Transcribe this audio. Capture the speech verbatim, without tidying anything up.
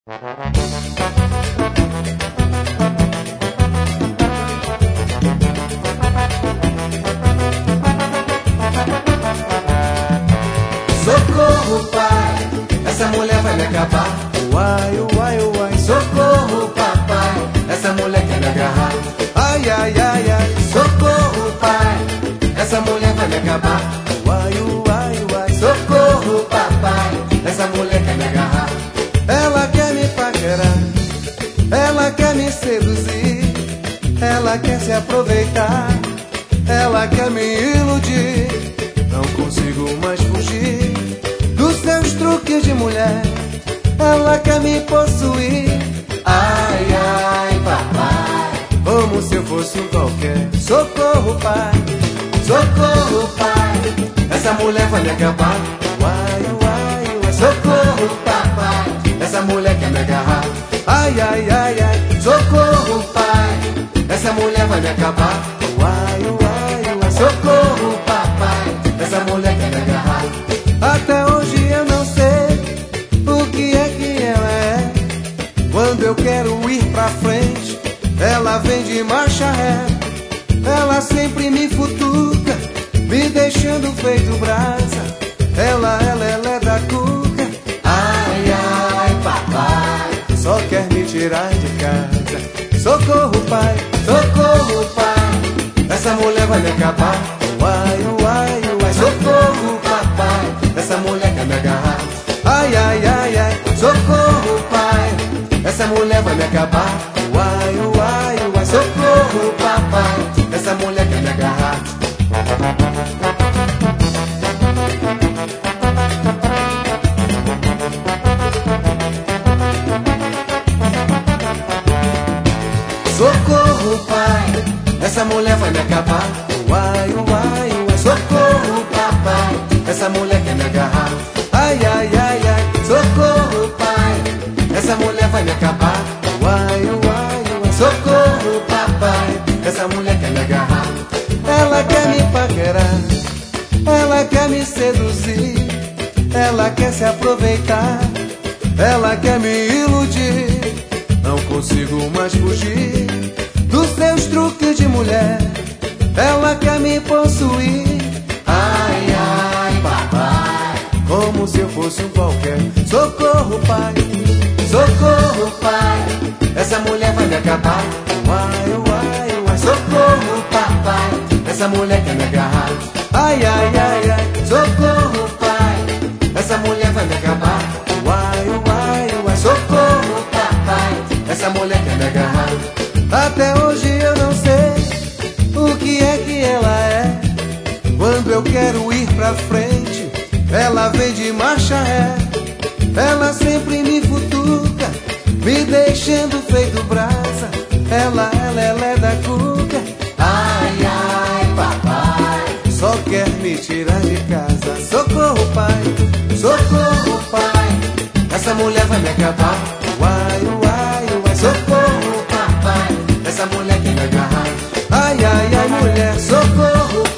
Socorro, pai, essa mulher vai me acabar. Uai, uai, uai. Socorro, papai, essa mulher quer me agarrar. Ai, ai, ai, ai. Socorro, pai, essa mulher vai me acabar. Uai, uai, uai. Socorro, papai, essa mulher quer me agarrar. Ela quer me paquerar, ela quer me seduzir, ela quer se aproveitar, ela quer me iludir. Não consigo mais fugir dos seus truques de mulher. Ela quer me possuir. Ai, ai, papai, Como se eu fosse um qualquer. Socorro, pai. socorro, pai, essa mulher vai me acabar. Uai, uai, uai. Socorro, papai, essa mulher quer me agarrar. Ai, ai, ai, ai. Socorro, pai, essa mulher vai me acabar. Uai, uai, uai. Socorro, papai, essa mulher quer me agarrar. Até hoje eu não sei o que é que ela é. Quando eu quero ir pra frente, ela vem de marcha ré. Ela sempre me futuca, me deixando feito brasa. Ela, ela, ela é da cuca. Ai, ai, papai, Só quer me tirar de casa. Socorro, pai. socorro, pai, essa mulher vai me acabar. Uai, uai, uai. Socorro, papai, essa mulher quer me agarrar. Ai, ai, ai, ai. Socorro, pai, essa mulher vai me acabar. Uai, uai, uai. Socorro, papai, essa mulher quer me agarrar. Socorro, pai, essa mulher vai me acabar. Uai, uai, uai. Socorro, papai, essa mulher quer me agarrar. Ai, ai, ai, ai. Socorro, pai, essa mulher vai me acabar. Uai, uai, uai. Socorro, papai, essa mulher quer me agarrar. Ela quer me paquerar, ela quer me seduzir, ela quer se aproveitar, ela quer me iludir. Não consigo mais fugir dos seus truques de mulher. Ela quer me possuir. Ai, ai, papai, Como se eu fosse um qualquer. Socorro, pai. socorro, pai, essa mulher vai me acabar. Uai, uai, uai. Socorro, papai, essa mulher quer me agarrar. Ai, ai, ai, ai. Socorro, pai, essa mulher vai me acabar. Uai, uai, uai. Socorro, papai, essa mulher quer me agarrar. Até hoje eu não sei o que é que ela é. Quando eu quero ir pra frente, ela vem de marcha ré. Ela sempre me futuca, me deixando feito brasa. Ela, ela, ela é da cuca. Ai, ai, papai, Só quer me tirar de casa. Socorro, pai. socorro, pai, essa mulher vai me acabar. Uai, uai, uai. Socorro, papai, essa mulher quer me agarrar. Ai, ai, ai, mulher. Socorro,